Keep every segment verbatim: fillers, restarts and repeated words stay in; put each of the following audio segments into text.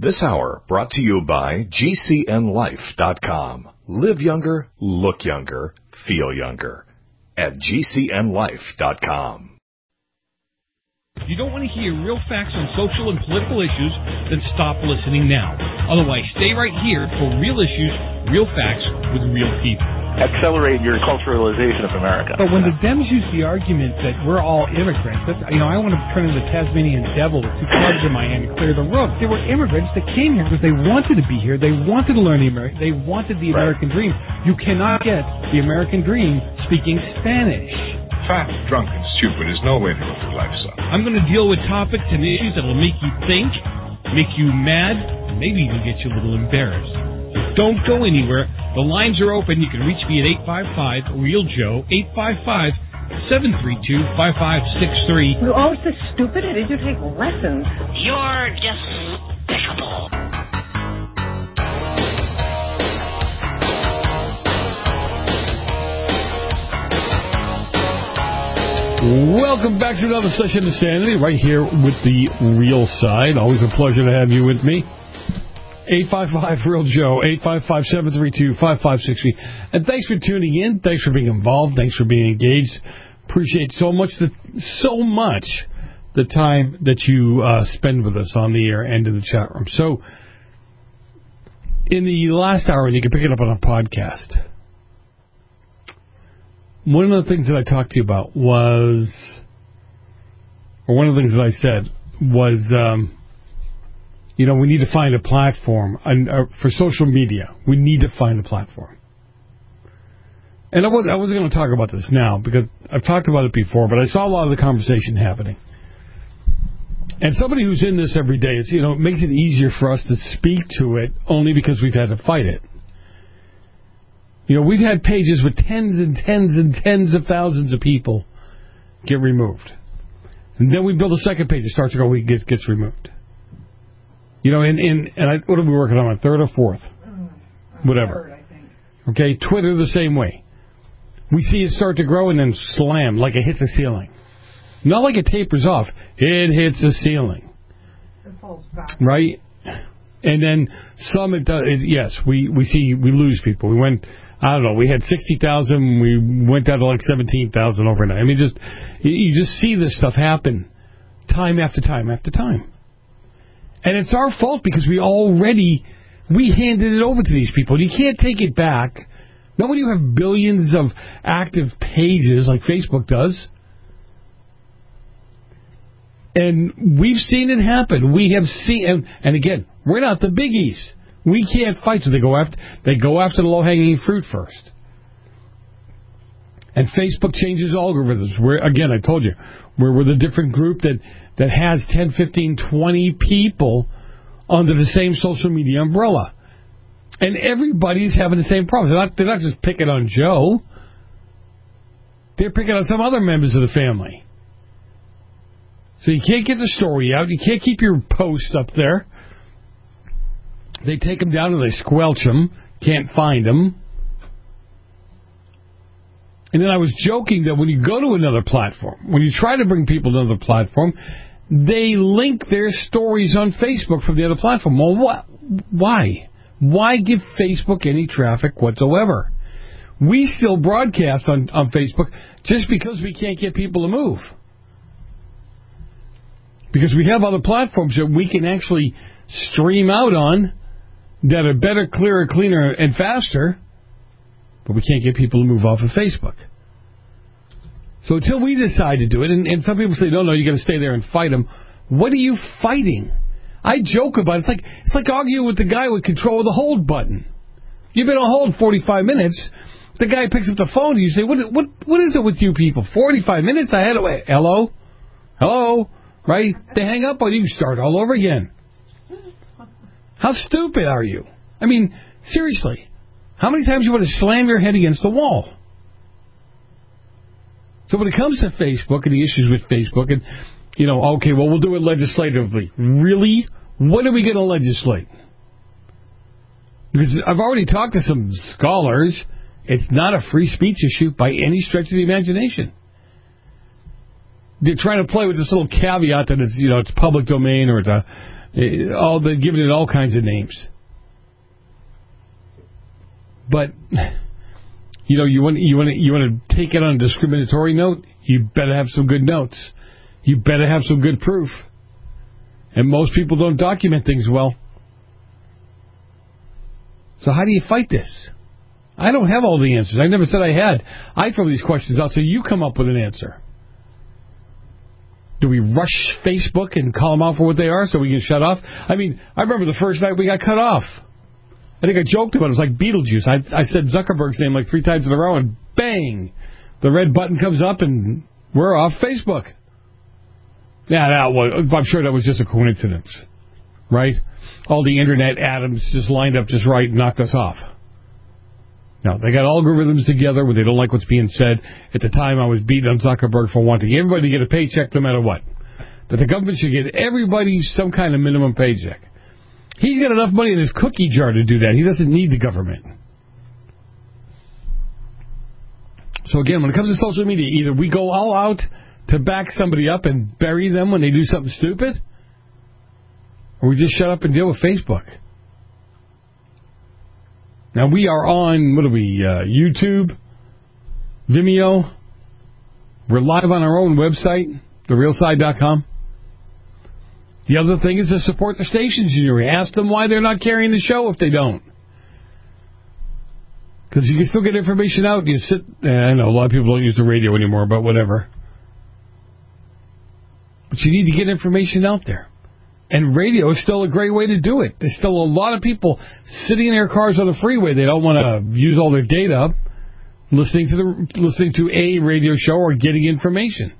This hour brought to you by G C N life dot com. Live younger, look younger, feel younger. At G C N life dot com. If you don't want to hear real facts on social and political issues, then stop listening now. Otherwise, stay right here for real issues, real facts with real people. Accelerate your culturalization of America. But when the Dems use the argument that we're all immigrants, that's, you know, I want to turn into the Tasmanian devil with two clubs in my hand and clear the room. They were immigrants that came here because they wanted to be here. They wanted to learn the American. They wanted the Right. American dream. You cannot get the American dream speaking Spanish. Fat, drunk, and stupid is no way to live your life, son. I'm going to deal with topics and issues that will make you think, make you mad, and maybe even get you a little embarrassed. So don't go anywhere. The lines are open. You can reach me at eight five five, real Joe, eight five five, seven three two, five five six three. You're always so stupid. Did you take lessons? You're despicable. Welcome back to another session of Sanity, right here with the Real Side. Always a pleasure to have you with me. eight five five, real Joe, eight five five, seven three two, five five six three. And thanks for tuning in. Thanks for being involved. Thanks for being engaged. Appreciate so much the, so much the time that you uh, spend with us on the air and in the chat room. So, in the last hour, and you can pick it up on a podcast, one of the things that I talked to you about was, or one of the things that I said was, um, you know, we need to find a platform and, uh, for social media. We need to find a platform. And I, was, I wasn't going to talk about this now because I've talked about it before, but I saw a lot of the conversation happening. And somebody who's in this every day, it's, you know, it makes it easier for us to speak to it only because we've had to fight it. You know, we've had pages with tens and tens and tens of thousands of people get removed. And then we build a second page. It starts to go, it gets, gets removed. You know, and, and, and I, what are we working on, a third or fourth? Whatever. Third, I think. Okay, Twitter the same way. We see it start to grow and then slam, like it hits a ceiling. Not like it tapers off. It hits a ceiling. It falls back. Right? And then some, it does, it, yes, we, we see, we lose people. We went, I don't know, we had sixty thousand, we went down to like seventeen thousand overnight. I mean, just, you, you just see this stuff happen time after time after time. And it's our fault because we already, we handed it over to these people. You can't take it back. Not when you have billions of active pages like Facebook does. And we've seen it happen. We have seen, and, and again, we're not the biggies. We can't fight, so they go after they go after the low-hanging fruit first. And Facebook changes algorithms. We're, again, I told you, we're with a different group that, that has ten, fifteen, twenty people under the same social media umbrella. And everybody's having the same problem. They're not, they're not just picking on Joe. They're picking on some other members of the family. So you can't get the story out. You can't keep your posts up there. They take them down and they squelch them. Can't find them. And then I was joking that when you go to another platform, when you try to bring people to another platform, they link their stories on Facebook from the other platform. Well, what? Why? Why give Facebook any traffic whatsoever? We still broadcast on, on Facebook just because we can't get people to move. Because we have other platforms that we can actually stream out on that are better, clearer, cleaner, and faster, but we can't get people to move off of Facebook. So until we decide to do it, and, and some people say, no, no, you got to stay there and fight them. What are you fighting? I joke about it. It's like, it's like arguing with the guy with control of the hold button. You've been on hold forty-five minutes. The guy picks up the phone and you say, what, what, what is it with you people? forty-five minutes? I had to, hello? Hello? Right? They hang up on you, start all over again. How stupid are you? I mean, seriously. How many times you want to slam your head against the wall? So when it comes to Facebook and the issues with Facebook, and, you know, okay, well, we'll do it legislatively. Really? What are we going to legislate? Because I've already talked to some scholars. It's not a free speech issue by any stretch of the imagination. They're trying to play with this little caveat that it's, you know, it's public domain or it's a all they're giving it all kinds of names. But you know, you want you want to you want to take it on a discriminatory note. You better have some good notes. You better have some good proof. And most people don't document things well. So how do you fight this? I don't have all the answers. I never said I had. I throw these questions out so you come up with an answer. Do we rush Facebook and call them out for what they are so we can shut off? I mean, I remember the first night we got cut off. I think I joked about it. It was like Beetlejuice. I, I said Zuckerberg's name like three times in a row, and bang, the red button comes up, and we're off Facebook. Yeah, that was, I'm sure that was just a coincidence, right? All the internet atoms just lined up just right and knocked us off. Now, they got algorithms together where they don't like what's being said. At the time, I was beating on Zuckerberg for wanting everybody to get a paycheck no matter what. That the government should get everybody some kind of minimum paycheck. He's got enough money in his cookie jar to do that. He doesn't need the government. So again, when it comes to social media, either we go all out to back somebody up and bury them when they do something stupid, or we just shut up and deal with Facebook. Now, we are on, what are we, uh, YouTube, Vimeo. We're live on our own website, the real side dot com. The other thing is to support the stations in your area. Ask them why they're not carrying the show if they don't. Because you can still get information out. You sit, eh, I know a lot of people don't use the radio anymore, but whatever. But you need to get information out there. And radio is still a great way to do it. There's still a lot of people sitting in their cars on the freeway. They don't want to use all their data up listening to the listening to a radio show or getting information.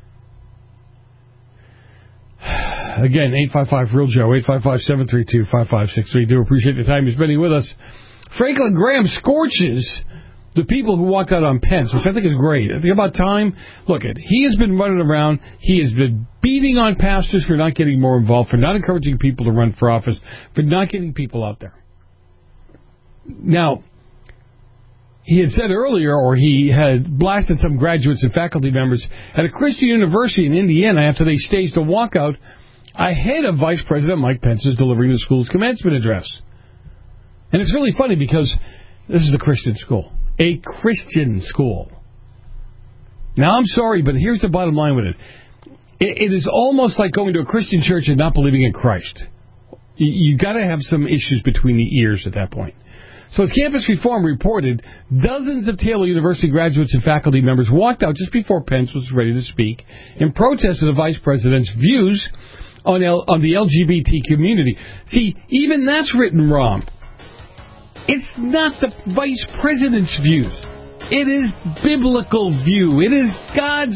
Again, eight five five real Joe, eight five five, seven three two, five five six three. Do appreciate the time you're spending with us. Franklin Graham scorches the people who walked out on Pence, which I think is great. I think about time. Look, at he has been running around. He has been beating on pastors for not getting more involved, for not encouraging people to run for office, for not getting people out there. Now, he had said earlier, or he had blasted some graduates and faculty members at a Christian university in Indiana after they staged a walkout ahead of Vice President Mike Pence's delivering the school's commencement address. And it's really funny because this is a Christian school. A Christian school. Now, I'm sorry, but here's the bottom line with it. It, it is almost like going to a Christian church and not believing in Christ. You, you got to have some issues between the ears at that point. So as Campus Reform reported, dozens of Taylor University graduates and faculty members walked out just before Pence was ready to speak in protest of the vice president's views on, L, on the L G B T community. See, even that's written wrong. It's not the vice president's views. It is biblical view. It is God's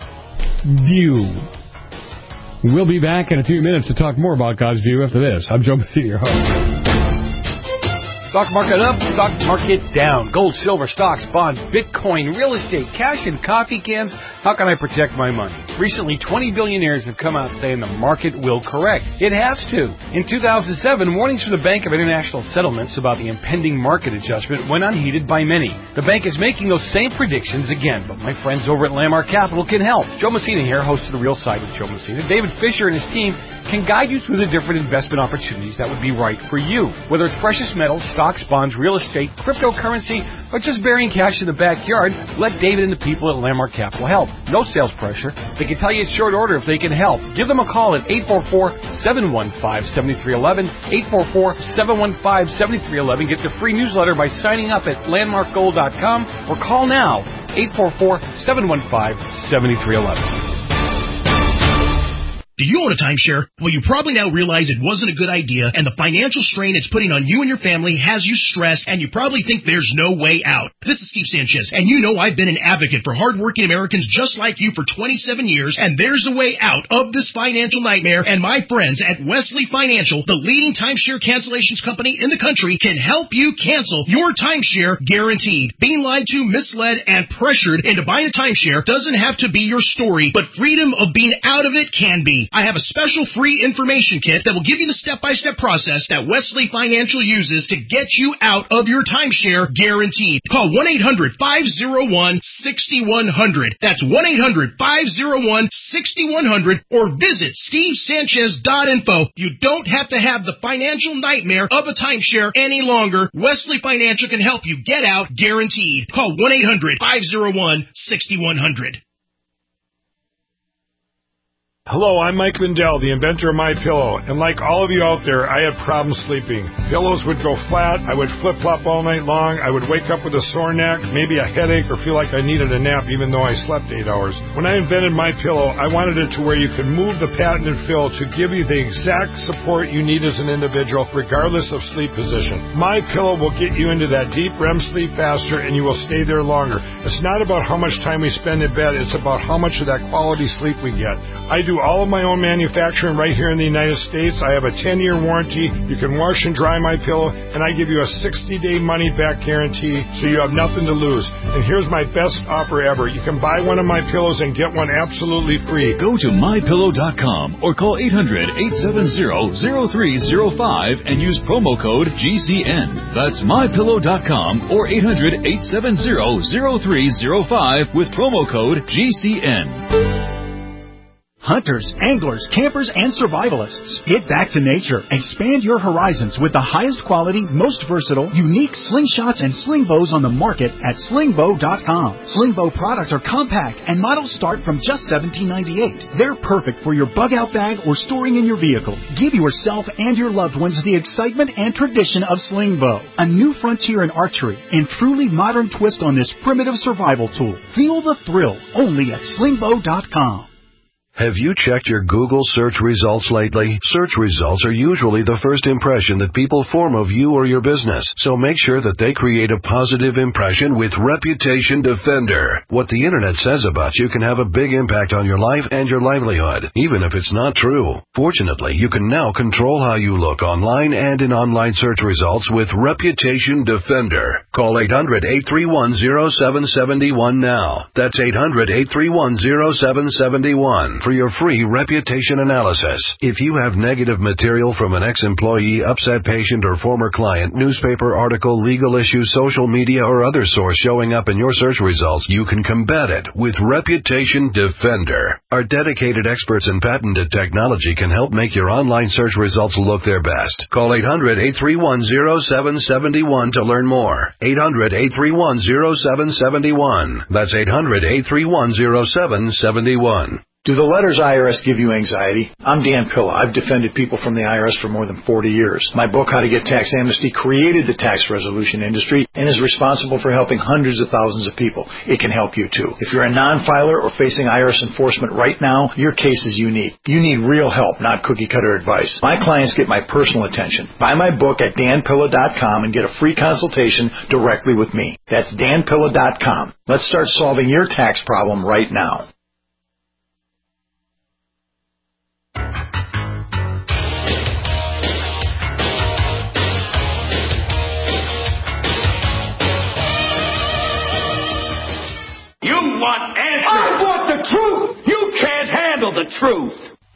view. We'll be back in a few minutes to talk more about God's view after this. I'm Joe Messina, your host. Stock market up, stock market down. Gold, silver, stocks, bonds, Bitcoin, real estate, cash, and coffee cans. How can I protect my money? Recently, twenty billionaires have come out saying the market will correct. It has to. In two thousand seven, warnings from the Bank of International Settlements about the impending market adjustment went unheeded by many. The bank is making those same predictions again, but my friends over at Landmark Capital can help. Joe Messina here, host of The Real Side with Joe Messina. David Fisher and his team can guide you through the different investment opportunities that would be right for you. Whether it's precious metals, stocks, bonds, real estate, cryptocurrency, or just burying cash in the backyard, let David and the people at Landmark Capital help. No sales pressure. They can tell you in short order if they can help. Give them a call at eight four four, seven one five, seven three one one, eight four four, seven one five, seven three one one. Get the free newsletter by signing up at landmark gold dot com or call now, eight four four, seven one five, seven three one one. Do you own a timeshare? Well, you probably now realize it wasn't a good idea, and the financial strain it's putting on you and your family has you stressed, and you probably think there's no way out. This is Steve Sanchez, and you know I've been an advocate for hardworking Americans just like you for twenty-seven years, and there's a way out of this financial nightmare, and my friends at Wesley Financial, the leading timeshare cancellations company in the country, can help you cancel your timeshare guaranteed. Being lied to, misled, and pressured into buying a timeshare doesn't have to be your story, but freedom of being out of it can be. I have a special free information kit that will give you the step-by-step process that Wesley Financial uses to get you out of your timeshare guaranteed. Call one eight hundred, five oh one, six one zero zero. That's one eight hundred, five oh one, six one zero zero or visit steve sanchez dot info. You don't have to have the financial nightmare of a timeshare any longer. Wesley Financial can help you get out guaranteed. Call one eight hundred, five oh one, six one zero zero. Hello, I'm Mike Lindell, the inventor of MyPillow, and like all of you out there, I had problems sleeping. Pillows would go flat, I would flip-flop all night long, I would wake up with a sore neck, maybe a headache, or feel like I needed a nap even though I slept eight hours. When I invented MyPillow, I wanted it to where you could move the patented fill to give you the exact support you need as an individual, regardless of sleep position. MyPillow will get you into that deep R E M sleep faster, and you will stay there longer. It's not about how much time we spend in bed, it's about how much of that quality sleep we get. I do all of my own manufacturing right here in the United States. I have a ten-year warranty. You can wash and dry my pillow, and I give you a sixty-day money-back guarantee, so you have nothing to lose. And here's my best offer ever. You can buy one of my pillows and get one absolutely free. Go to my pillow dot com or call eight hundred, eight seven zero, zero three zero five and use promo code G C N. That's my pillow dot com or eight hundred, eight seven zero, zero three zero five with promo code G C N. Hunters, anglers, campers, and survivalists. Get back to nature. Expand your horizons with the highest quality, most versatile, unique slingshots and sling bows on the market at sling bow dot com. Sling bow products are compact and models start from just seventeen ninety-eight. They're perfect for your bug out bag or storing in your vehicle. Give yourself and your loved ones the excitement and tradition of sling bow. A new frontier in archery and truly modern twist on this primitive survival tool. Feel the thrill only at sling bow dot com. Have you checked your Google search results lately? Search results are usually the first impression that people form of you or your business, so make sure that they create a positive impression with Reputation Defender. What the internet says about you can have a big impact on your life and your livelihood, even if it's not true. Fortunately, you can now control how you look online and in online search results with Reputation Defender. Call eight hundred, eight three one, zero seven seven one now. That's eight hundred, eight three one, zero seven seven one. For your free reputation analysis. If you have negative material from an ex-employee, upset patient, or former client, newspaper article, legal issue, social media, or other source showing up in your search results, you can combat it with Reputation Defender. Our dedicated experts in patented technology can help make your online search results look their best. Call eight hundred, eight three one, zero seven seven one to learn more. eight hundred, eight three one, zero seven seven one. That's eight hundred, eight three one, zero seven seven one. Do the letters I R S give you anxiety? I'm Dan Pilla. I've defended people from the I R S for more than forty years. My book, How to Get Tax Amnesty, created the tax resolution industry and is responsible for helping hundreds of thousands of people. It can help you too. If you're a non-filer or facing I R S enforcement right now, your case is unique. You need real help, not cookie-cutter advice. My clients get my personal attention. Buy my book at dan pilla dot com and get a free consultation directly with me. That's dan pilla dot com. Let's start solving your tax problem right now. Want answers. I want the truth. You can't handle the truth.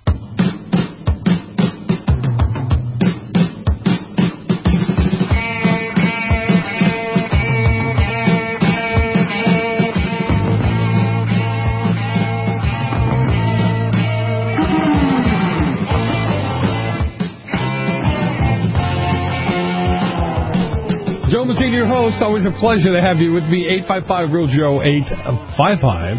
Joe Messina, your host. Always a pleasure to have you with me. eight five five, real Joe, eight five five.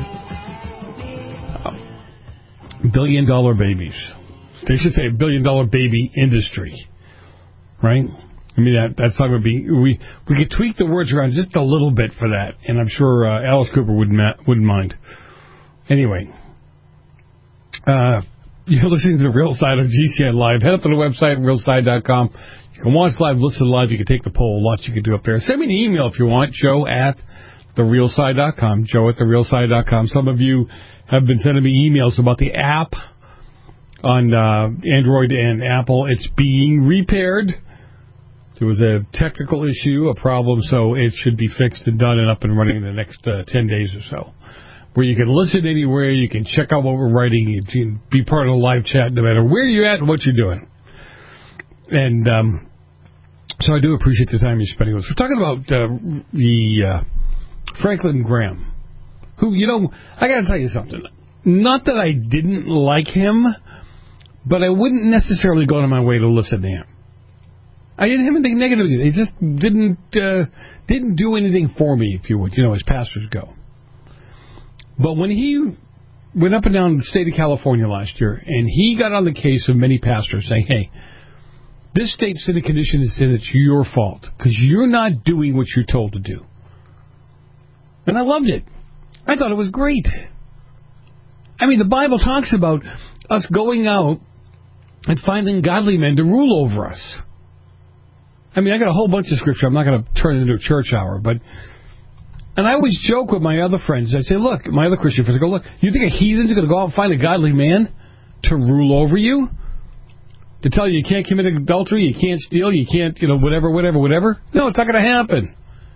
Billion dollar babies. They should say billion dollar baby industry. Right? I mean, that that's not going to be... We we could tweak the words around just a little bit for that, and I'm sure uh, Alice Cooper wouldn't, wouldn't mind. Anyway. Uh, you're listening to The Real Side of G C N Live. Head up to the website, real side dot com. You can watch live, listen live. You can take the poll. Lots you can do up there. Send me an email if you want. Joe at the real side dot com. Joe at the real side dot com. Some of you have been sending me emails about the app on uh, Android and Apple. It's being repaired. There was a technical issue, a problem, so it should be fixed and done and up and running in the next uh, ten days or so. where you can listen anywhere, you can check out what we're writing, you can be part of the live chat no matter where you're at and what you're doing. And um, so I do appreciate the time you're spending with us. We're talking about uh, the uh, Franklin Graham, who, you know, I got to tell you something. Not that I didn't like him, but I wouldn't necessarily go to my way to listen to him. I didn't have anything negative. He just didn't uh, didn't do anything for me, if you would, you know, as pastors go. But when he went up and down the state of California last year, and he got on the case of many pastors saying, hey, this state's in a condition of sin, it's your fault, because you're not doing what you're told to do. And I loved it. I thought it was great. I mean, the Bible talks about us going out and finding godly men to rule over us. I mean, I got a whole bunch of scripture. I'm not going to turn it into a church hour, but... And I always joke with my other friends. I say, look, my other Christian friends, I go, look, you think a heathen's going to go out and find a godly man to rule over you? To tell you you can't commit adultery, you can't steal, you can't, you know, whatever, whatever, whatever? No, it's not going to happen.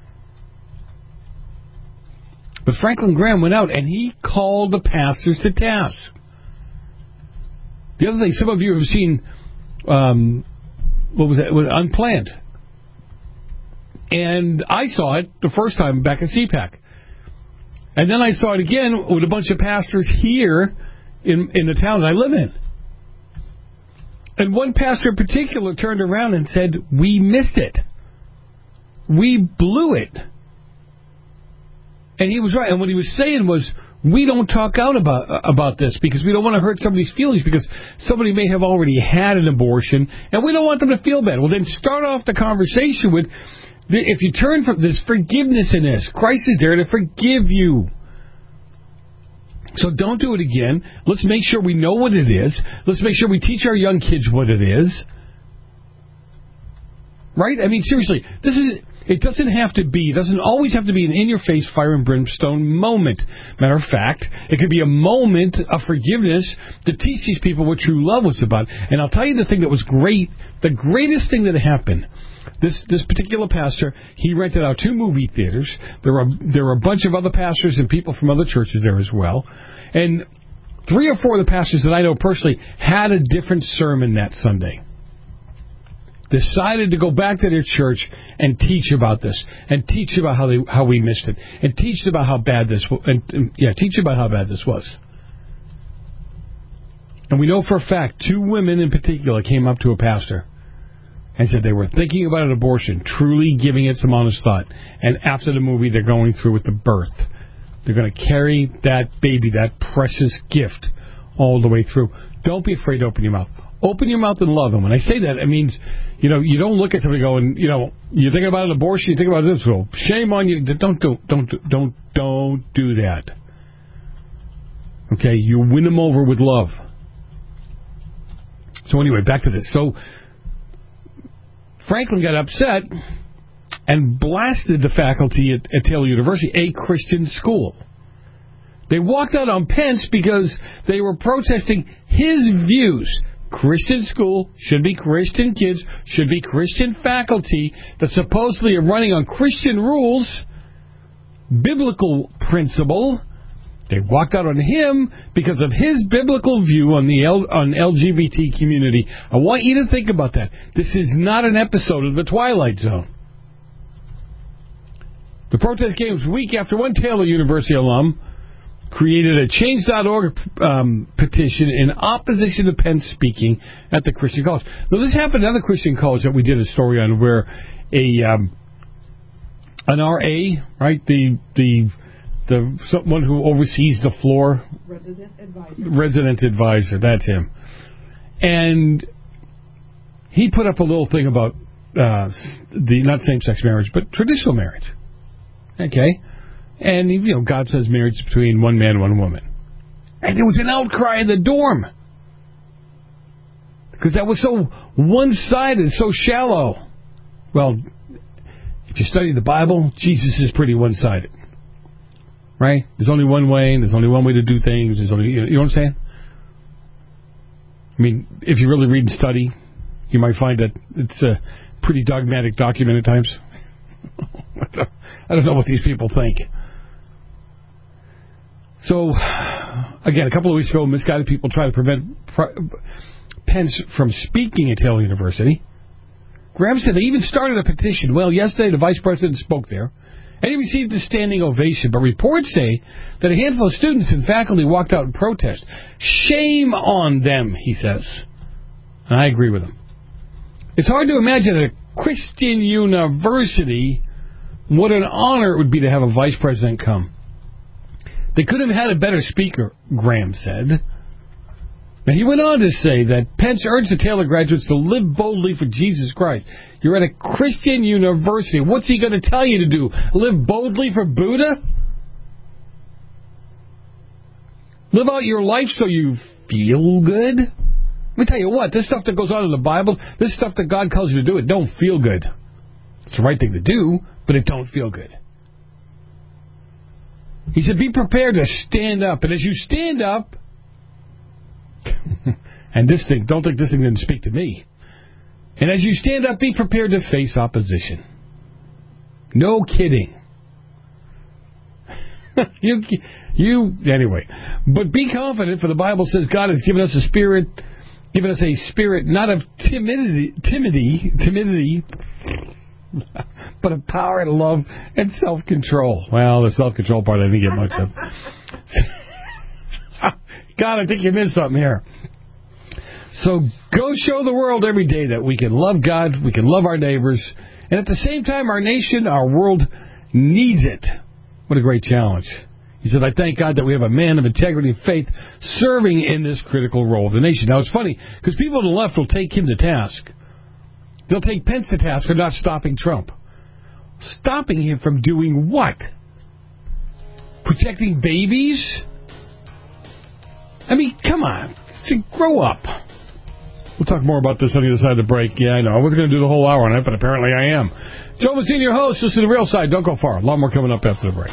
But Franklin Graham went out and he called the pastors to task. The other thing, some of you have seen, um, what was that, it was Unplanned. And I saw it the first time back at C PAC. And then I saw it again with a bunch of pastors here in, in the town that I live in. And one pastor in particular turned around and said, we missed it. We blew it. And he was right. And what he was saying was, we don't talk out about about this because we don't want to hurt somebody's feelings because somebody may have already had an abortion and we don't want them to feel bad. Well, then start off the conversation with, if you turn from this, forgiveness in this. Christ is there to forgive you. So don't do it again. Let's make sure we know what it is. Let's make sure we teach our young kids what it is. Right? I mean, seriously, this is... It doesn't have to be, it doesn't always have to be an in-your-face fire and brimstone moment. Matter of fact, it could be a moment of forgiveness to teach these people what true love was about. And I'll tell you the thing that was great, the greatest thing that happened. This this particular pastor, he rented out two movie theaters. There were, there were a bunch of other pastors and people from other churches there as well. And three or four of the pastors that I know personally had a different sermon that Sunday. Decided to go back to their church and teach about this, and teach about how they how we missed it, and teach about how bad this and, and yeah, teach about how bad this was. And we know for a fact two women in particular came up to a pastor and said they were thinking about an abortion, truly giving it some honest thought. And after the movie, they're going through with the birth. They're going to carry that baby, that precious gift, all the way through. Don't be afraid to open your mouth. Open your mouth and love. And when I say that, it means, you know, you don't look at somebody going, you know, you're thinking about an abortion, you think about this, well, shame on you. Don't do, don't, don't, don't do that. Okay, you win them over with love. So anyway, back to this. So Franklin got upset and blasted the faculty at, at Taylor University, a Christian school. They walked out on Pence because they were protesting his views. Christian school should be Christian kids, should be Christian faculty that supposedly are running on Christian rules, biblical principle. They walked out on him because of his biblical view on the L, on L G B T community. I want you to think about that. This is not an episode of The Twilight Zone. The protest came a week after one Taylor University alum created a change dot org um, petition in opposition to Pence speaking at the Christian college. Now, this happened at another Christian college that we did a story on where a um, an R A, right, the the the someone who oversees the floor, resident advisor, resident advisor, that's him, and he put up a little thing about uh, the not same-sex marriage but traditional marriage. Okay. And, you know, God says marriage is between one man and one woman. And there was an outcry in the dorm. Because that was so one-sided, so shallow. Well, if you study the Bible, Jesus is pretty one-sided. Right? There's only one way, and there's only one way to do things. There's only, you know what I'm saying? I mean, if you really read and study, you might find that it's a pretty dogmatic document at times. I don't know what these people think. So, again, a couple of weeks ago, misguided people tried to prevent Pence from speaking at Hale University. Graham said they even started a petition. Well, yesterday the vice president spoke there, and he received a standing ovation. But reports say that a handful of students and faculty walked out in protest. Shame on them, he says. And I agree with him. It's hard to imagine at a Christian university what an honor it would be to have a vice president come. They could have had a better speaker, Graham said. And he went on to say that Pence urged the Taylor graduates to live boldly for Jesus Christ. You're at a Christian university. What's he going to tell you to do? Live boldly for Buddha? Live out your life so you feel good? Let me tell you what, this stuff that goes on in the Bible, this stuff that God calls you to do, it don't feel good. It's the right thing to do, but it don't feel good. He said, be prepared to stand up. And as you stand up, and this thing, don't think this thing didn't speak to me. And as you stand up, be prepared to face opposition. No kidding. you, you, anyway. But be confident, for the Bible says God has given us a spirit, given us a spirit not of timidity, timidity, timidity, but of power and love and self-control. Well, the self-control part I didn't get much of. God, I think you missed something here. So go show the world every day that we can love God, we can love our neighbors, and at the same time, our nation, our world needs it. What a great challenge. He said, I thank God that we have a man of integrity and faith serving in this critical role of the nation. Now, it's funny, because people on the left will take him to task. They'll take Pence to task for not stopping Trump. Stopping him from doing what? Protecting babies? I mean, come on. Grow up. We'll talk more about this on the other side of the break. Yeah, I know. I wasn't going to do the whole hour on it, but apparently I am. Joe Massini, your host. This is The Real Side. Don't go far. A lot more coming up after the break.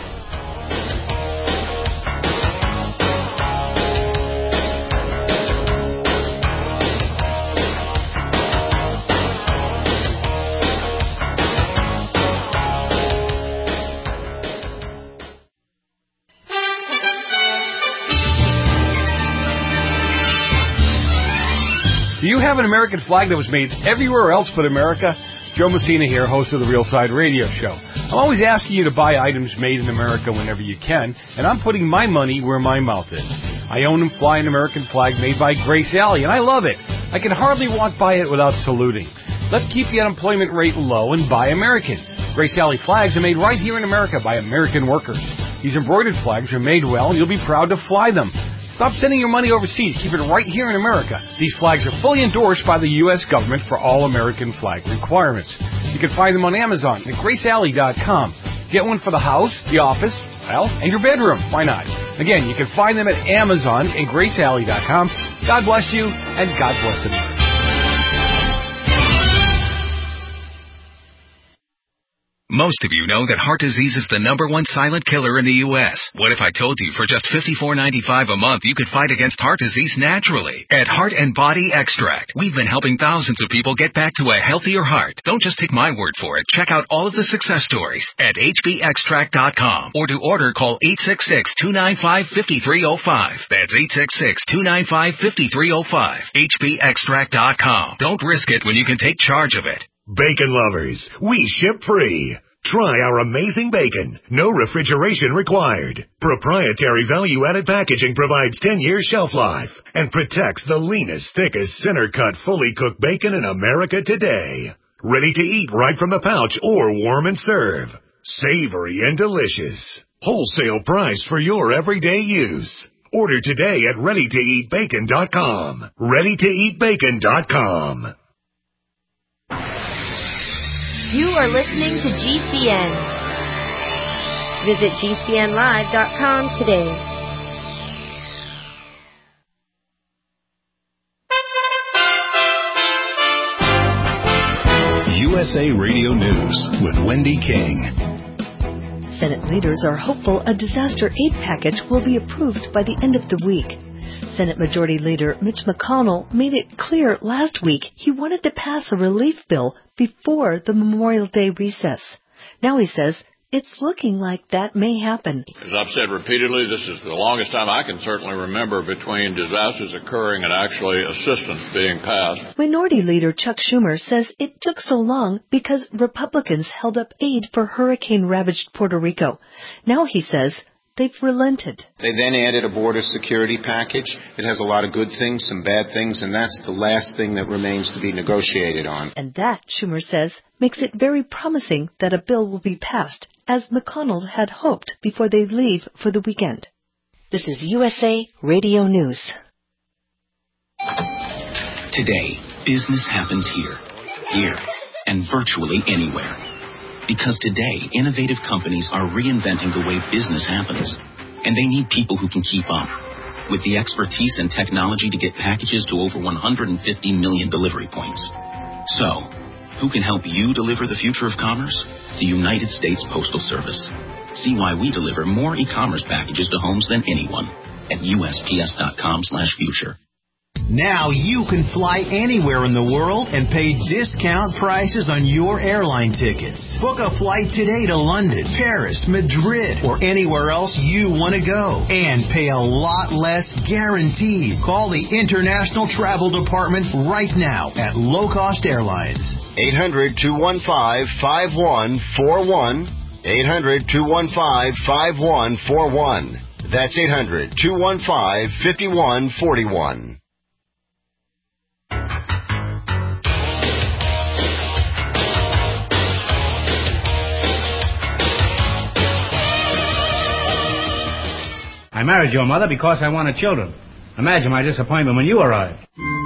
Do you have an American flag that was made everywhere else but America? Joe Messina here, host of the Real Side Radio Show. I'm always asking you to buy items made in America whenever you can, and I'm putting my money where my mouth is. I own and fly an American flag made by Grace Alley, and I love it. I can hardly walk by it without saluting. Let's keep the unemployment rate low and buy American. Grace Alley flags are made right here in America by American workers. These embroidered flags are made well, and you'll be proud to fly them. Stop sending your money overseas. Keep it right here in America. These flags are fully endorsed by the U S government for all American flag requirements. You can find them on Amazon at grace alley dot com. Get one for the house, the office, well, and your bedroom. Why not? Again, you can find them at Amazon and grace alley dot com. God bless you, and God bless America. Most of you know that heart disease is the number one silent killer in the U S What if I told you for just fifty-four ninety-five a month you could fight against heart disease naturally? At Heart and Body Extract, we've been helping thousands of people get back to a healthier heart. Don't just take my word for it. Check out all of the success stories at h b extract dot com, or to order, call eight six six, two nine five, five three zero five. That's eight six six, two nine five, five three zero five. h b extract dot com. Don't risk it when you can take charge of it. Bacon lovers, we ship free. Try our amazing bacon. No refrigeration required. Proprietary value-added packaging provides ten years shelf life and protects the leanest, thickest, center-cut, fully cooked bacon in America today. Ready to eat right from the pouch or warm and serve. Savory and delicious. Wholesale price for your everyday use. Order today at ready to eat bacon dot com. ready to eat bacon dot com. You are listening to G C N. Visit G C N live dot com today. U S A Radio News with Wendy King. Senate leaders are hopeful a disaster aid package will be approved by the end of the week. Senate Majority Leader Mitch McConnell made it clear last week he wanted to pass a relief bill before the Memorial Day recess. Now he says it's looking like that may happen. As I've said repeatedly, this is the longest time I can certainly remember between disasters occurring and actually assistance being passed. Minority Leader Chuck Schumer says it took so long because Republicans held up aid for hurricane-ravaged Puerto Rico. Now, he says, they've relented. They then added a border security package. It has a lot of good things, some bad things, and that's the last thing that remains to be negotiated on. And that, Schumer says, makes it very promising that a bill will be passed, as McConnell had hoped before they leave for the weekend. This is U S A Radio News. Today, business happens here, here, and virtually anywhere. Because today, innovative companies are reinventing the way business happens. And they need people who can keep up. With the expertise and technology to get packages to over one hundred fifty million delivery points. So, who can help you deliver the future of commerce? The United States Postal Service. See why we deliver more e-commerce packages to homes than anyone at U S P S dot com slash future. Now you can fly anywhere in the world and pay discount prices on your airline tickets. Book a flight today to London, Paris, Madrid, or anywhere else you want to go. And pay a lot less guaranteed. Call the International Travel Department right now at Low Cost Airlines. eight hundred, two one five, five one four one. eight hundred, two one five, five one four one. That's eight hundred, two one five, five one four one. I married your mother because I wanted children. Imagine my disappointment when you arrived.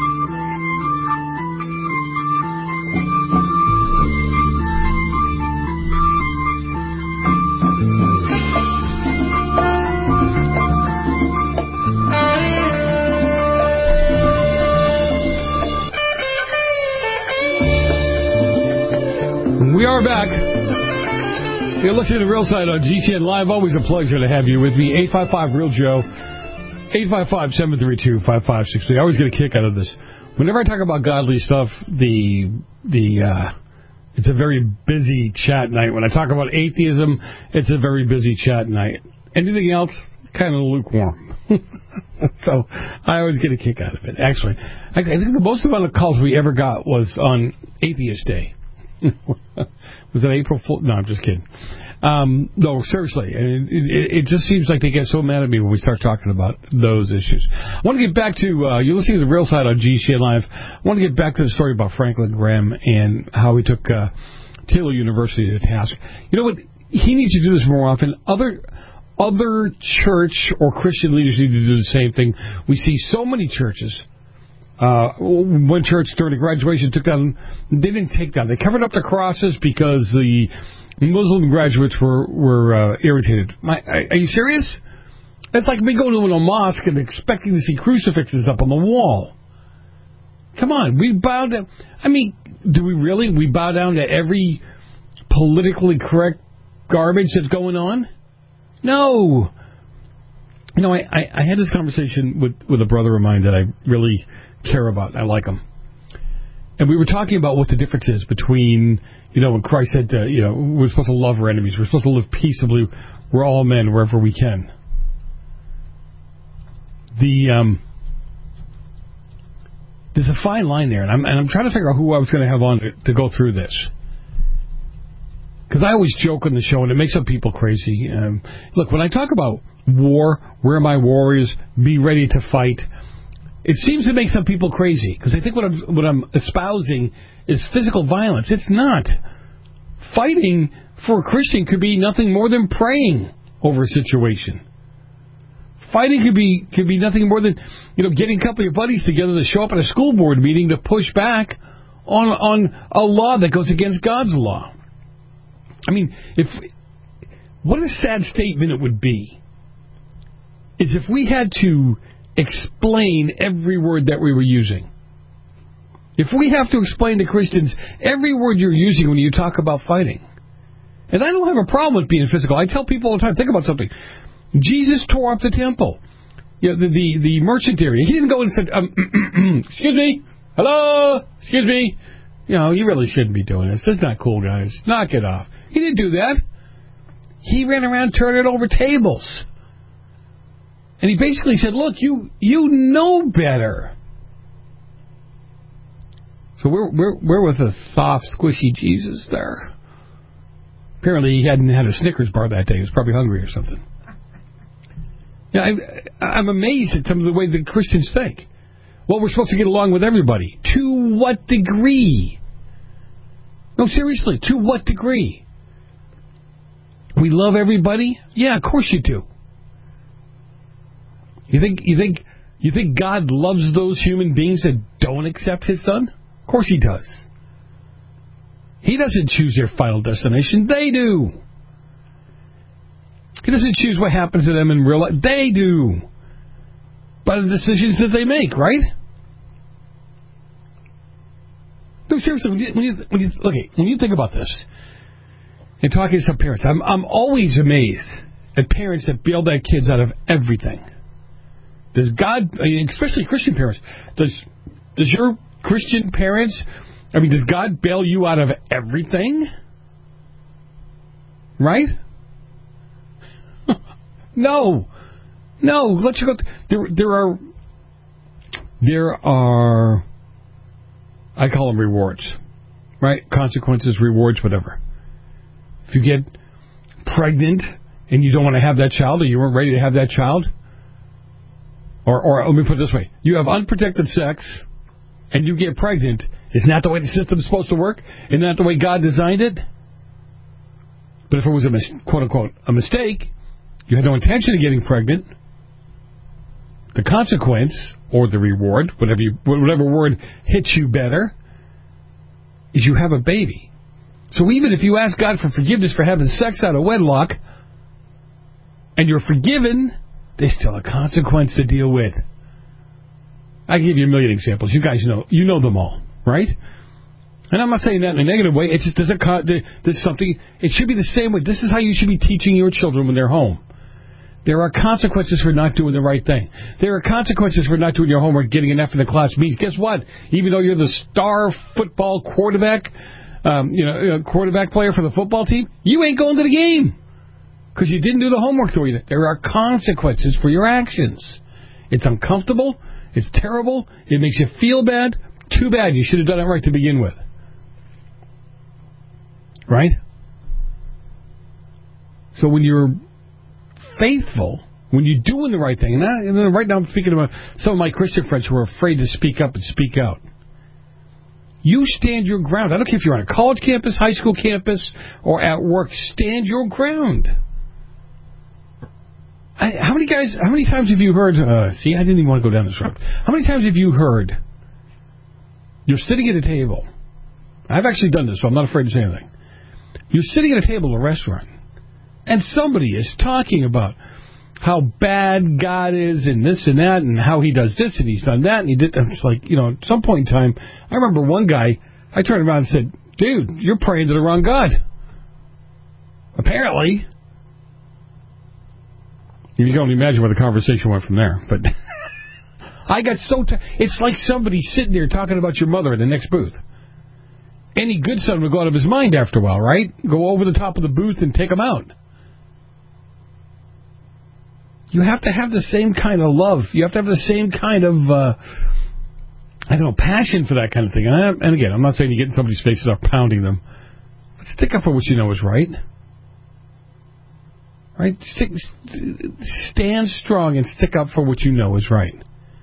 We are back. You're listening to Real Side on G C N Live. Always a pleasure to have you with me. eight five five, real Joe. eight five five, seven three two, five five six three. I always get a kick out of this. Whenever I talk about godly stuff, the the uh, it's a very busy chat night. When I talk about atheism, it's a very busy chat night. Anything else, kind of lukewarm. So I always get a kick out of it. Actually, I, I think the most amount of calls we ever got was on Atheist Day. Was that April Fool? No, I'm just kidding. Um, no, seriously. It, it, it just seems like they get so mad at me when we start talking about those issues. I want to get back to, uh, you're listening to The Real Side on G C N Live. I want to get back to the story about Franklin Graham and how he took uh, Taylor University to task. You know what? He needs to do this more often. Other other church or Christian leaders need to do the same thing. We see so many churches. Uh, one church during the graduation took down, they didn't take down, they covered up the crosses because the Muslim graduates were, were uh, irritated. My, are you serious? It's like me going to a mosque and expecting to see crucifixes up on the wall. Come on, we bow down. I mean, do we really? We bow down to every politically correct garbage that's going on? No. You know, I, I, I had this conversation with, with a brother of mine that I really care about. I like him. And we were talking about what the difference is between, you know, when Christ said, uh, you know, we're supposed to love our enemies. We're supposed to live peaceably. We're all men wherever we can. The, um, there's a fine line there. And I'm, and I'm trying to figure out who I was going to have on to, to go through this. Because I always joke on the show, and it makes some people crazy. Um, look, when I talk about war, where are my warriors, be ready to fight, it seems to make some people crazy, because I think what I'm, what I'm espousing is physical violence. It's not. Fighting for a Christian could be nothing more than praying over a situation. Fighting could be could be nothing more than, you know, getting a couple of your buddies together to show up at a school board meeting to push back on on a law that goes against God's law. I mean, if what a sad statement it would be is if we had to explain every word that we were using. If we have to explain to Christians every word you're using when you talk about fighting. And I don't have a problem with being physical. I tell people all the time, think about something. Jesus tore up the temple. You know, the, the, the merchant area. He didn't go and said, um, excuse me, hello, excuse me. You know, you really shouldn't be doing this. This is not cool, guys. Knock it off. He didn't do that. He ran around turning over tables. And he basically said, look, you you know better. So where, where, where was the soft, squishy Jesus there? Apparently he hadn't had a Snickers bar that day. He was probably hungry or something. Yeah, I, I'm amazed at some of the way the Christians think. Well, we're supposed to get along with everybody. To what degree? No, seriously, to what degree? We love everybody? Yeah, of course you do. You think you think you think God loves those human beings that don't accept His Son? Of course He does. He doesn't choose their final destination. They do. He doesn't choose what happens to them in real life. They do. By the decisions that they make, right? No, seriously, when you, when you, when you, okay, when you think about this, and talking to some parents, I'm I'm always amazed at parents that bail their kids out of everything. Does God, especially Christian parents, does does your Christian parents, I mean, does God bail you out of everything? Right? No. No, let you go. Th- there, there are, there are, I call them rewards, right? Consequences, rewards, whatever. If you get pregnant and you don't want to have that child, or you weren't ready to have that child, or, or let me put it this way, you have unprotected sex and you get pregnant, isn't that the way the system is supposed to work? Isn't that the way God designed it? But if it was a mis- quote-unquote a mistake, you had no intention of getting pregnant, the consequence, or the reward, whatever you, whatever word hits you better, is you have a baby. So even if you ask God for forgiveness for having sex out of wedlock, and you're forgiven, there's still a consequence to deal with. I can give you a million examples. You guys know, you know them all, right? And I'm not saying that in a negative way. It's just there's, a, there's something. It should be the same way. This is how you should be teaching your children when they're home. There are consequences for not doing the right thing. There are consequences for not doing your homework, getting an F in the class meet. Guess what? Even though you're the star football quarterback, um, you know, quarterback player for the football team, you ain't going to the game because you didn't do the homework the way you did. There are consequences for your actions. It's uncomfortable. It's terrible. It makes you feel bad. Too bad. You should have done it right to begin with. Right? So when you're faithful, when you're doing the right thing, and, I, and right now I'm speaking about some of my Christian friends who are afraid to speak up and speak out. You stand your ground. I don't care if you're on a college campus, high school campus, or at work. Stand your ground. I, how many guys, how many times have you heard, uh, see, I didn't even want to go down this road. How many times have you heard, you're sitting at a table. I've actually done this, so I'm not afraid to say anything. You're sitting at a table at a restaurant, and somebody is talking about how bad God is and this and that and how he does this and he's done that and he did. And it's like, you know, at some point in time, I remember one guy, I turned around and said, dude, you're praying to the wrong God. Apparently. You can only imagine where the conversation went from there. But I got so... T- it's like somebody sitting there talking about your mother in the next booth. Any good son would go out of his mind after a while, right? Go over the top of the booth and take him out. You have to have the same kind of love. You have to have the same kind of, uh, I don't know, passion for that kind of thing. And, I, and again, I'm not saying you get in somebody's face and start pounding them. But stick up for what you know is right. Right? Stick, stand strong and stick up for what you know is right.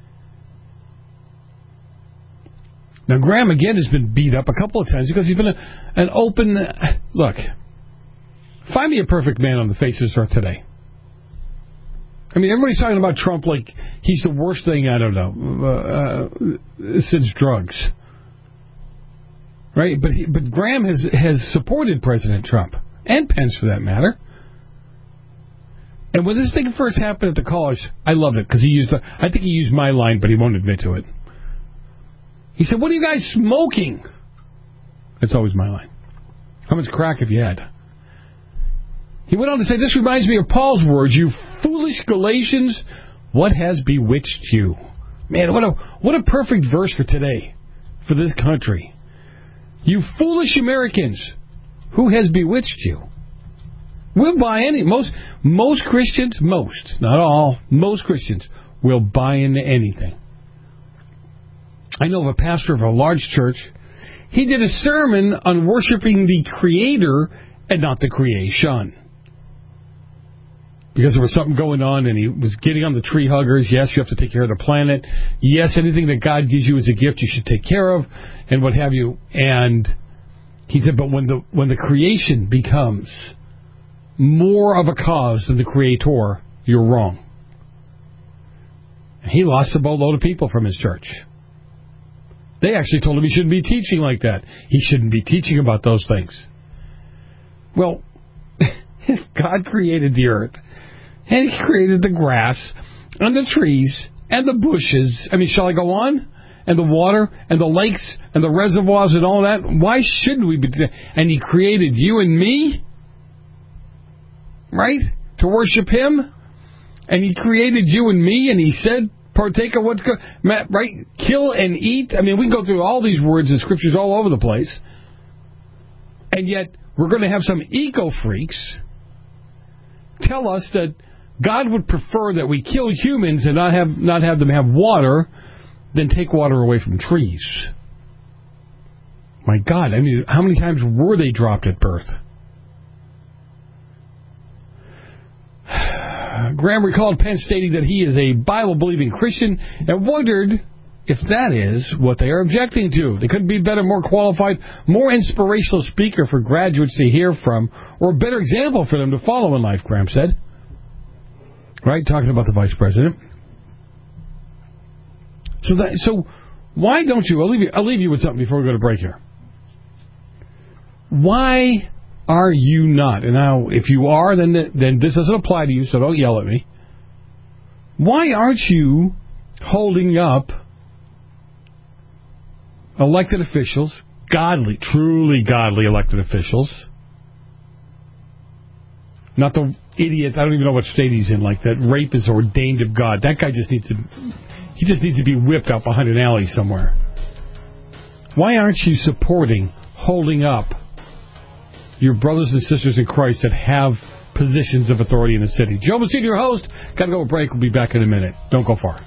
Now, Graham, again, has been beat up a couple of times because he's been a, an open... Look, find me a perfect man on the face of this earth today. I mean, everybody's talking about Trump like he's the worst thing, I don't know, uh, uh, since drugs. Right? But he, but Graham has, has supported President Trump, and Pence for that matter. And when this thing first happened at the college, I loved it because he used the, I think he used my line, but he won't admit to it. He said, what are you guys smoking? That's always my line. How much crack have you had? He went on to say, this reminds me of Paul's words, you foolish Galatians, what has bewitched you? Man, what a what a perfect verse for today, for this country. You foolish Americans, who has bewitched you? We'll buy any. Most most Christians, most, not all, most Christians will buy into anything. I know of a pastor of a large church. He did a sermon on worshiping the Creator and not the creation. Because there was something going on, and he was getting on the tree huggers. Yes, you have to take care of the planet. Yes, anything that God gives you as a gift, you should take care of, and what have you. And he said, but when the when the creation becomes more of a cause than the Creator, you're wrong. He lost a boatload of people from his church. They actually told him he shouldn't be teaching like that. He shouldn't be teaching about those things. Well, if God created the earth, and He created the grass, and the trees, and the bushes, I mean, shall I go on? And the water, and the lakes, and the reservoirs, and all that, why shouldn't we be? And He created you and me, right, to worship Him? And He created you and me, and He said, partake of what's good, right? Kill and eat. I mean, we can go through all these words and scriptures all over the place. And yet, we're going to have some eco-freaks tell us that God would prefer that we kill humans and not have not have them have water than take water away from trees. My God, I mean, how many times were they dropped at birth? Graham recalled Pence stating that he is a Bible-believing Christian and wondered if that is what they are objecting to. They couldn't be better, more qualified, more inspirational speaker for graduates to hear from, or a better example for them to follow in life, Graham said. Right, talking about the Vice President. So, that, so why don't you, I'll leave you, I'll leave you with something before we go to break here. Why are you not, and now if you are, then then this doesn't apply to you, so don't yell at me. Why aren't you holding up elected officials, godly, truly godly elected officials, not the idiot, I don't even know what state he's in, like that rape is ordained of God. That guy just needs to, he just needs to be whipped out behind an alley somewhere. Why aren't you supporting, holding up your brothers and sisters in Christ that have positions of authority in the city? Joe Messina, your host. Got to go to break. We'll be back in a minute. Don't go far.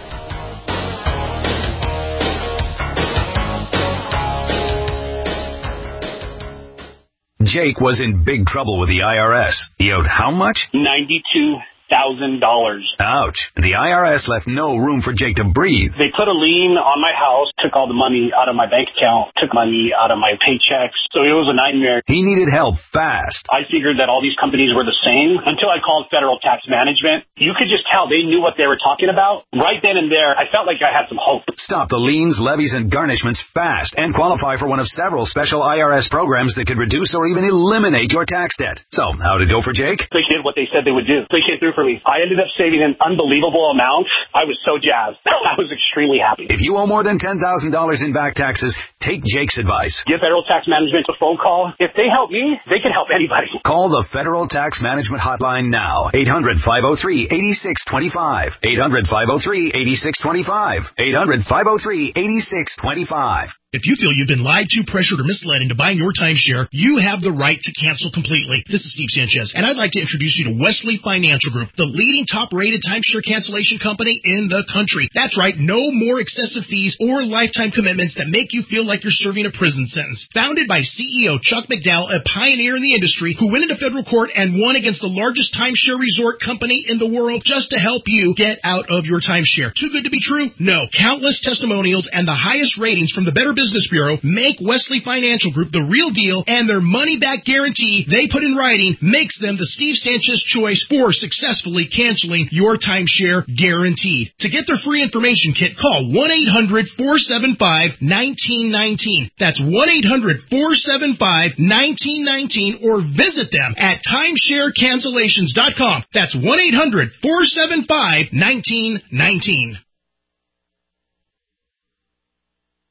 Jake was in big trouble with the I R S. He owed how much? ninety-two thousand dollars. Ouch. The I R S left no room for Jake to breathe. They put a lien on my house, took all the money out of my bank account, took money out of my paychecks. So it was a nightmare. He needed help fast. I figured that all these companies were the same until I called Federal Tax Management. You could just tell they knew what they were talking about. Right then and there, I felt like I had some hope. Stop the liens, levies, and garnishments fast and qualify for one of several special I R S programs that could reduce or even eliminate your tax debt. So, how'd it go for Jake? They did what they said they would do. They came through for me. I ended up saving an unbelievable amount. I was so jazzed. I was extremely happy. If you owe more than ten thousand dollars in back taxes, take Jake's advice. Give Federal Tax Management a phone call. If they help me, they can help anybody. Call the Federal Tax Management Hotline now. eight hundred, five oh three, eight six two five. eight hundred, five oh three, eight six two five. eight hundred, five oh three, eight six two five. If you feel you've been lied to, pressured, or misled into buying your timeshare, you have the right to cancel completely. This is Steve Sanchez, and I'd like to introduce you to Wesley Financial Group, the leading top-rated timeshare cancellation company in the country. That's right, no more excessive fees or lifetime commitments that make you feel like you're serving a prison sentence. Founded by C E O Chuck McDowell, a pioneer in the industry who went into federal court and won against the largest timeshare resort company in the world just to help you get out of your timeshare. Too good to be true? No. Countless testimonials and the highest ratings from the Better Business Business Bureau make Wesley Financial Group the real deal, and their money-back guarantee they put in writing makes them the Steve Sanchez choice for successfully canceling your timeshare guaranteed. To get their free information kit, call one eight hundred, four seven five, one nine one nine. That's one eight hundred, four seven five, one nine one nine, or visit them at timeshare cancellations dot com. That's one eight hundred, four seven five, one nine one nine.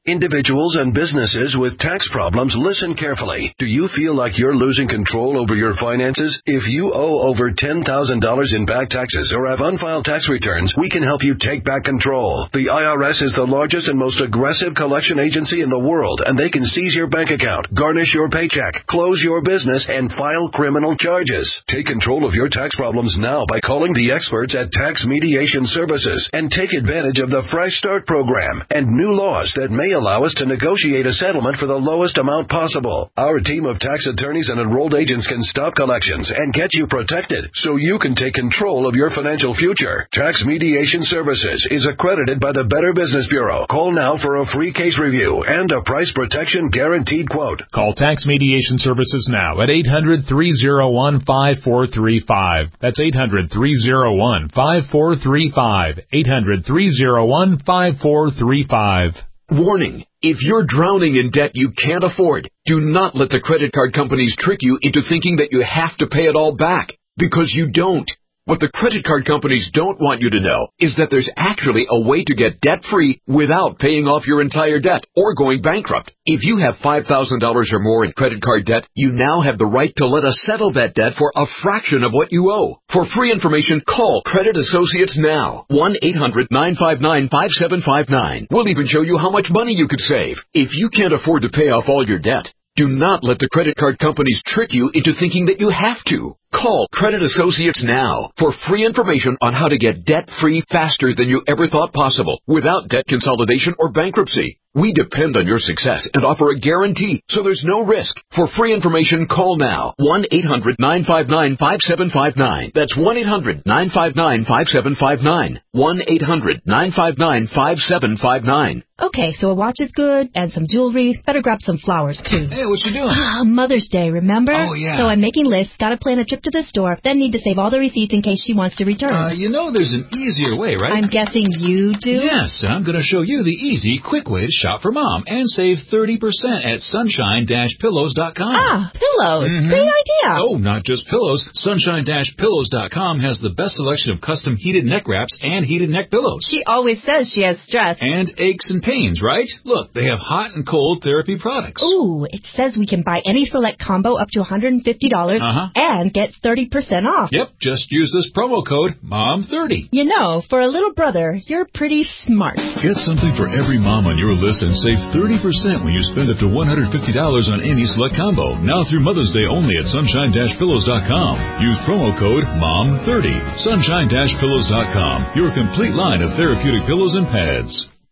Individuals and businesses with tax problems, listen carefully. Do you feel like you're losing control over your finances? If you owe over ten thousand dollars in back taxes or have unfiled tax returns, we can help you take back control. The I R S is the largest and most aggressive collection agency in the world, and they can seize your bank account, garnish your paycheck, close your business, and file criminal charges. Take control of your tax problems now by calling the experts at Tax Mediation Services and take advantage of the Fresh Start program and new laws that may allow us to negotiate a settlement for the lowest amount possible. Our team of tax attorneys and enrolled agents can stop collections and get you protected so you can take control of your financial future. Tax Mediation Services is accredited by the Better Business Bureau. Call now for a free case review and a price protection guaranteed quote. Call Tax Mediation Services now at eight hundred, three oh one, five four three five. That's eight hundred, three oh one, five four three five. eight hundred, three oh one, five four three five. Warning, if you're drowning in debt you can't afford, do not let the credit card companies trick you into thinking that you have to pay it all back, because you don't. What the credit card companies don't want you to know is that there's actually a way to get debt-free without paying off your entire debt or going bankrupt. If you have five thousand dollars or more in credit card debt, you now have the right to let us settle that debt for a fraction of what you owe. For free information, call Credit Associates now. one eight hundred, nine five nine, five seven five nine. We'll even show you how much money you could save. If you can't afford to pay off all your debt, do not let the credit card companies trick you into thinking that you have to. Call Credit Associates now for free information on how to get debt-free faster than you ever thought possible without debt consolidation or bankruptcy. We depend on your success and offer a guarantee, so there's no risk. For free information, call now. one eight hundred, nine five nine, five seven five nine. That's one eight hundred, nine five nine, five seven five nine. one eight hundred, nine five nine, five seven five nine. Okay, so a watch is good, and some jewelry. Better grab some flowers, too. Hey, what you doing? Ah, Mother's Day, remember? Oh, yeah. So I'm making lists, gotta plan a trip to the store, then need to save all the receipts in case she wants to return. Uh, you know there's an easier way, right? I'm guessing you do? Yes, and I'm going to show you the easy, quick way to shop for Mom and save thirty percent at sunshine dash pillows dot com. Ah, pillows. Mm-hmm. Great idea. Oh, not just pillows. sunshine dash pillows dot com has the best selection of custom heated neck wraps and heated neck pillows. She always says she has stress. And aches and pains, right? Look, they have hot and cold therapy products. Ooh, it says we can buy any select combo up to one hundred fifty dollars uh-huh. and get thirty percent off. Yep, just use this promo code mom thirty. You know, for a little brother, you're pretty smart. Get something for every mom on your list and save thirty percent when you spend up to one hundred fifty dollars on any select combo. Now through Mother's Day only at sunshine dash pillows dot com. Use promo code mom thirty. sunshine dash pillows dot com. Your complete line of therapeutic pillows and pads.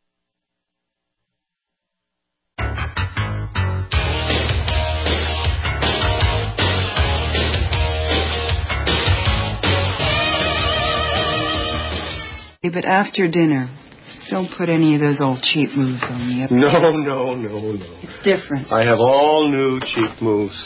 But after dinner, don't put any of those old cheap moves on me. No, no, no, no. It's different. I have all new cheap moves.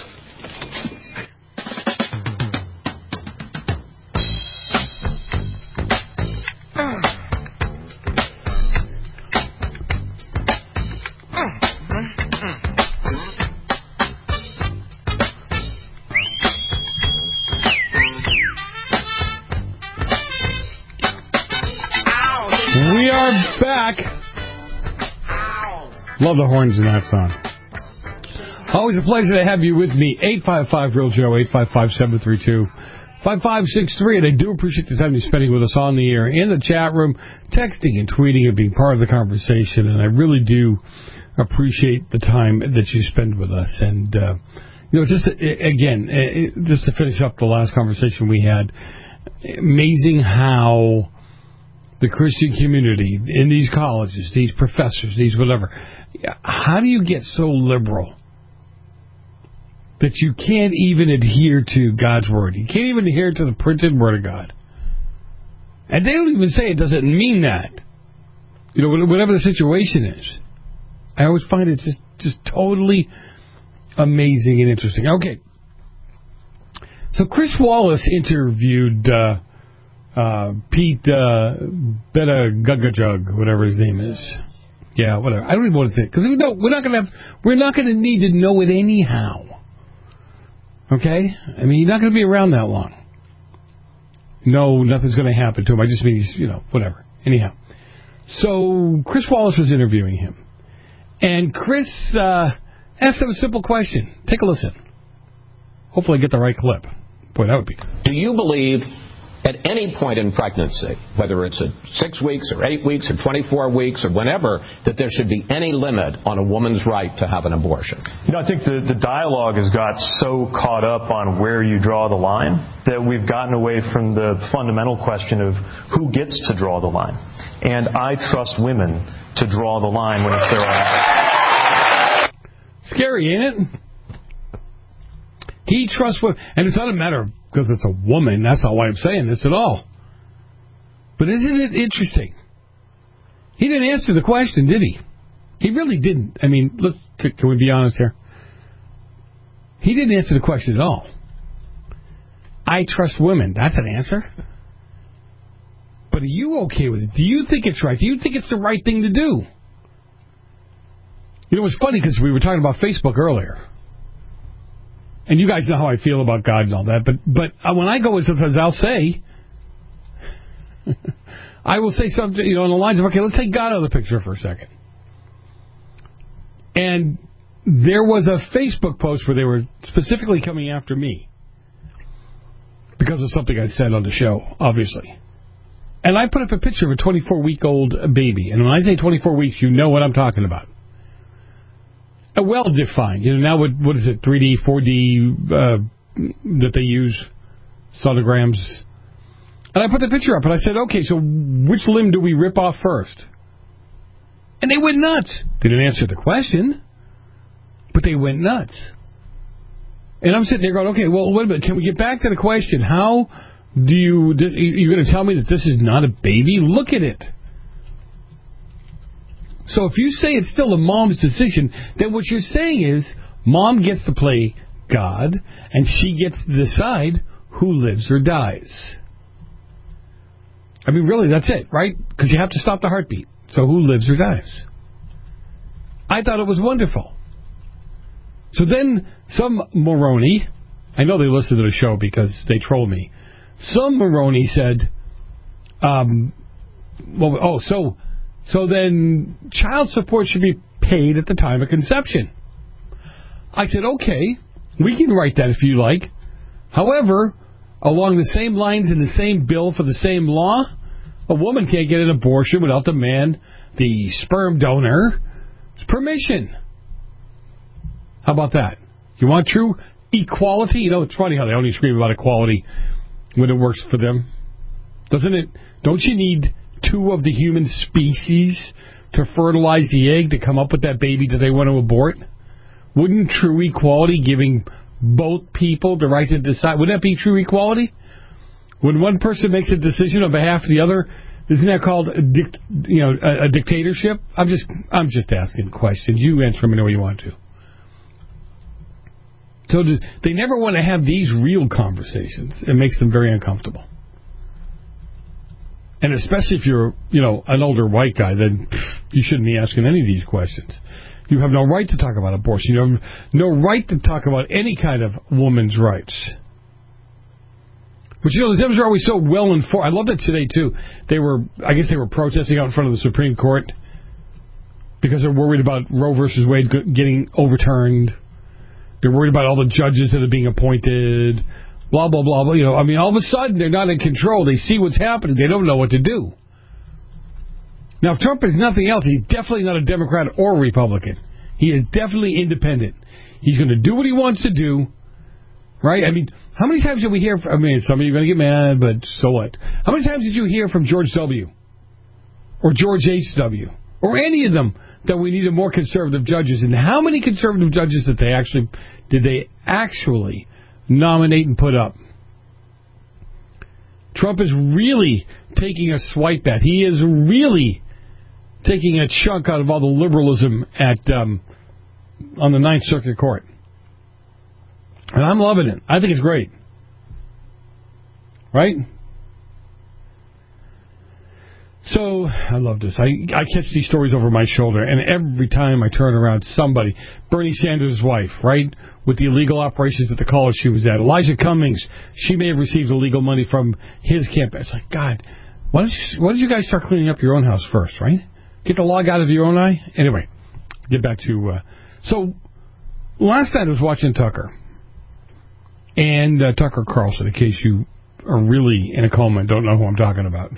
Love the horns in that song. Always a pleasure to have you with me. eight five five, real Joe, eight five five, seven three two, five five six three. And I do appreciate the time you're spending with us on the air, in the chat room, texting and tweeting and being part of the conversation. And I really do appreciate the time that you spend with us. And, uh, you know, just, again, just to finish up the last conversation we had, amazing how the Christian community in these colleges, these professors, these whatever, how do you get so liberal that you can't even adhere to God's Word? You can't even adhere to the printed Word of God. And they don't even say it doesn't mean that. You know, whatever the situation is. I always find it just, just totally amazing and interesting. Okay. So Chris Wallace interviewed uh, uh, Pete uh, Buttigieg, whatever his name is. Yeah, whatever. I don't even want to say it because we know we're not going to have. We're not going to need to know it anyhow. Okay? I mean, you're not going to be around that long. No, nothing's going to happen to him. I just mean he's, you know, whatever. Anyhow, so Chris Wallace was interviewing him, And Chris uh, asked him a simple question. Take a listen. Hopefully I get the right clip. Boy, that would be good. Do you believe at any point in pregnancy, whether it's at six weeks or eight weeks or twenty-four weeks or whenever, that there should be any limit on a woman's right to have an abortion? You know, I think the, the dialogue has got so caught up on where you draw the line that we've gotten away from the fundamental question of who gets to draw the line. And I trust women to draw the line when it's their own. Scary, ain't it? He trusts women. And it's not a matter of because it's a woman. That's not why I'm saying this at all. But isn't it interesting? He didn't answer the question, did he? He really didn't. I mean, let's can we be honest here? He didn't answer the question at all. I trust women. That's an answer. But are you okay with it? Do you think it's right? Do you think it's the right thing to do? You know, it's funny because we were talking about Facebook earlier. And you guys know how I feel about God and all that. But but when I go in, sometimes I'll say, I will say something, you know, on the lines of, okay, let's take God out of the picture for a second. And there was a Facebook post where they were specifically coming after me because of something I said on the show, obviously. And I put up a picture of a twenty-four-week-old baby. And when I say twenty-four weeks, you know what I'm talking about. A well-defined, you know, now what, what is it, three D, four D uh, that they use, sonograms. And I put the picture up, and I said, okay, so which limb do we rip off first? And they went nuts. They didn't answer the question, but they went nuts. And I'm sitting there going, okay, well, wait a minute, can we get back to the question? How do you, this, you're going to tell me that this is not a baby? Look at it. So if you say it's still a mom's decision, then what you're saying is mom gets to play God, and she gets to decide who lives or dies. I mean, really, that's it, right? Because you have to stop the heartbeat. So who lives or dies? I thought it was wonderful. So then some Moroni, I know they listen to the show because they troll me, some Moroni said, um, well, oh, so... So then child support should be paid at the time of conception. I said, okay, we can write that if you like. However, along the same lines in the same bill for the same law, a woman can't get an abortion without the man, the sperm donor's permission. How about that? You want true equality? You know, it's funny how they only scream about equality when it works for them. Doesn't it? Don't you need two of the human species to fertilize the egg to come up with that baby that they want to abort? Wouldn't true equality, giving both people the right to decide, wouldn't that be true equality? When one person makes a decision on behalf of the other, isn't that called a, dict, you know, a, a dictatorship? I'm just I'm just asking questions. You answer them any way you want to. So they never want to have these real conversations. It makes them very uncomfortable. And especially if you're, you know, an older white guy, then pff, you shouldn't be asking any of these questions. You have no right to talk about abortion. You have no right to talk about any kind of woman's rights. But, you know, the Dems are always so well informed. I love that today, too. They were, I guess they were protesting out in front of the Supreme Court because they're worried about Roe versus Wade getting overturned. They're worried about all the judges that are being appointed. Blah, blah, blah, blah. You know, I mean, all of a sudden, they're not in control. They see what's happening. They don't know what to do. Now, if Trump is nothing else, he's definitely not a Democrat or Republican. He is definitely independent. He's going to do what he wants to do, right? I mean, how many times did we hear from, I mean, some of you are going to get mad, but so what? How many times did you hear from George W. or George H W or any of them that we needed more conservative judges? And how many conservative judges did they actually, did they actually nominate and put up? Trump is really taking a swipe at. He is really taking a chunk out of all the liberalism at um, on the Ninth Circuit Court. And I'm loving it. I think it's great. Right? So, I love this. I, I catch these stories over my shoulder, and every time I turn around, somebody, Bernie Sanders' wife, right, with the illegal operations at the college she was at, Elijah Cummings, she may have received illegal money from his campaign. It's like, God, why don't you, why don't you guys start cleaning up your own house first, right? Get the log out of your own eye? Anyway, get back to... Uh, so, last night I was watching Tucker. And uh, Tucker Carlson, in case you are really in a coma and don't know who I'm talking about.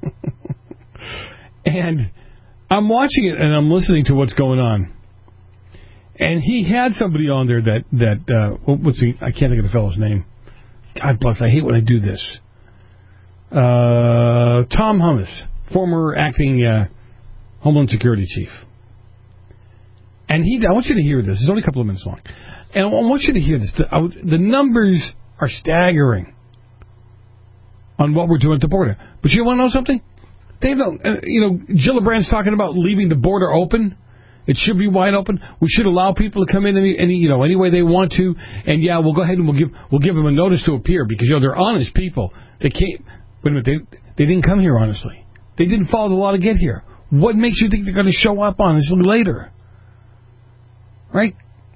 And I'm watching it and I'm listening to what's going on. And he had somebody on there that... that uh, what's the, I can't think of the fellow's name. God bless, I hate when I do this. Uh, Tom Hummus, former acting uh, Homeland Security Chief. And he, I want you to hear this. It's only a couple of minutes long. And I want you to hear this. The, I, the numbers are staggering on what we're doing at the border. But you want to know something? They don't, uh, you know, Gillibrand's talking about leaving the border open. It should be wide open. We should allow people to come in any, any, you know, any way they want to. And yeah, we'll go ahead and we'll give we'll give them a notice to appear because you know they're honest people. They can't. Wait a minute. They they didn't come here honestly. They didn't follow the law to get here. What makes you think they're going to show up honestly later? Right?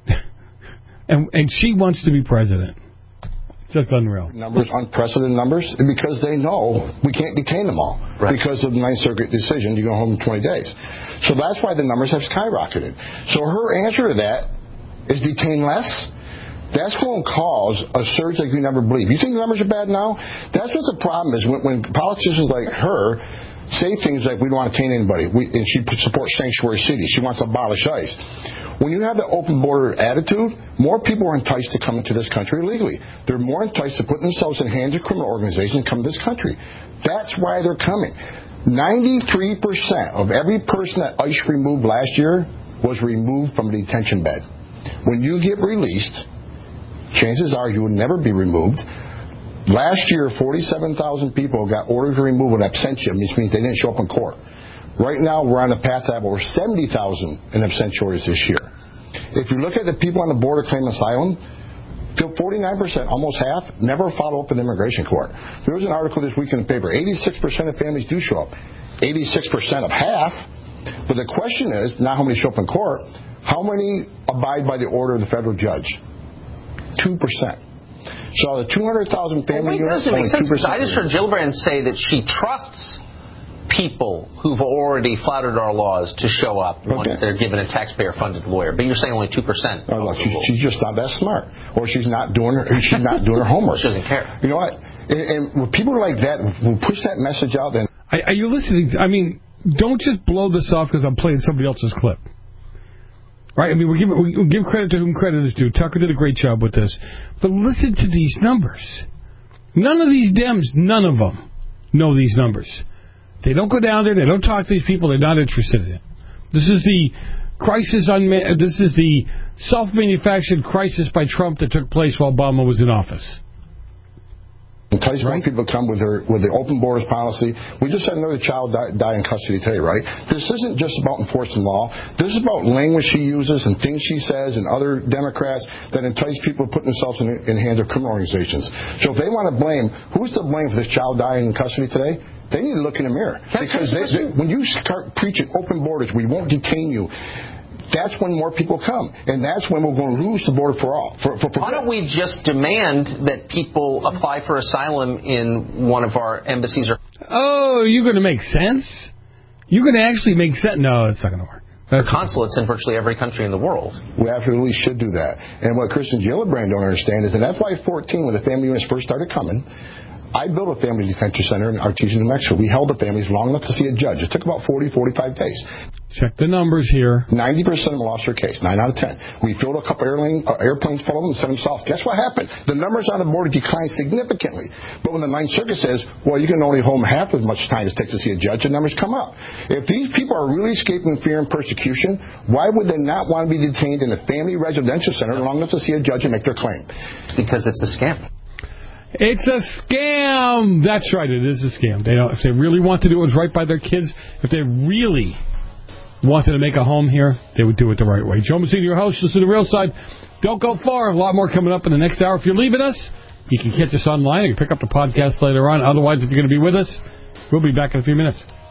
And and she wants to be president. Just unreal. Numbers, unprecedented numbers, because they know we can't detain them all right. because of the Ninth Circuit decision. You go home in twenty days. So that's why the numbers have skyrocketed. So her answer to that is detain less. That's going to cause a surge like you never believe. You think the numbers are bad now? That's what the problem is when, when politicians like her say things like we don't want to detain anybody, we, and she supports sanctuary cities. She wants to abolish ICE. When you have the open border attitude, more people are enticed to come into this country illegally. They're more enticed to put themselves in the hands of criminal organizations and come to this country. That's why they're coming. ninety-three percent of every person that ICE removed last year was removed from a detention bed. When you get released, chances are you will never be removed. Last year, forty-seven thousand people got orders of removal in absentia, which means they didn't show up in court. Right now, we're on the path to have over seventy thousand in absentia this year. If you look at the people on the border claiming asylum, forty-nine percent, almost half, never follow up in the immigration court. There was an article this week in the paper. eighty-six percent of families do show up. eighty-six percent of half. But the question is, not how many show up in court, how many abide by the order of the federal judge? two percent. So the two hundred thousand family well, wait, units, only two percent. I just heard Gillibrand say that she trusts people who've already flouted our laws to show up okay. once they're given a taxpayer-funded lawyer. But you're saying only two percent. Oh, look, she's, she's just not that smart, or she's not doing her she's not doing her homework. She doesn't care. You know what? And, and when people like that who push that message out, then are, are you listening? I mean, don't just blow this off because I'm playing somebody else's clip. Right? I mean, we give we give credit to whom credit is due. Tucker did a great job with this, but listen to these numbers. None of these Dems, none of them, know these numbers. They don't go down there. They don't talk to these people. They're not interested in it. This is the crisis on. This is the self-manufactured crisis by Trump that took place while Obama was in office. Entice right. more people to come with their with the open borders policy. We just had another child die, die in custody today, right? This isn't just about enforcing law. This is about language she uses and things she says and other Democrats that entice people to put themselves in, in the hands of criminal organizations. So if they want to blame, who's to blame for this child dying in custody today? They need to look in the mirror. Can because they, they, when you start preaching open borders, we won't detain you. That's when more people come. And that's when we're going to lose the border for all. For, for, for Why don't we just demand that people apply for asylum in one of our embassies? Or Oh, you're going to make sense? You're going to actually make sense? No, it's not going to work. That's consulates in virtually every country in the world. We absolutely should do that. And what Christian Gillibrand don't understand is in F Y fourteen, when the family units first started coming, I built a family detention center in Artesia, New Mexico. We held the families long enough to see a judge. It took about forty, forty-five days. Check the numbers here. ninety percent of them lost their case, nine out of ten. We filled a couple airline, uh, airplanes full of them and sent them south. Guess what happened? The numbers on the border declined significantly. But when the Ninth Circuit says, well, you can only hold them half as much time as it takes to see a judge, the numbers come up. If these people are really escaping fear and persecution, why would they not want to be detained in a family residential center long enough to see a judge and make their claim? Because it's a scam. It's a scam. That's right. It is a scam. They don't, if they really want to do what's right by their kids, if they really wanted to make a home here, they would do it the right way. Joe Messina, your host. Listen to The Real Side. Don't go far. A lot more coming up in the next hour. If you're leaving us, you can catch us online. You can pick up the podcast later on. Otherwise, if you're going to be with us, we'll be back in a few minutes.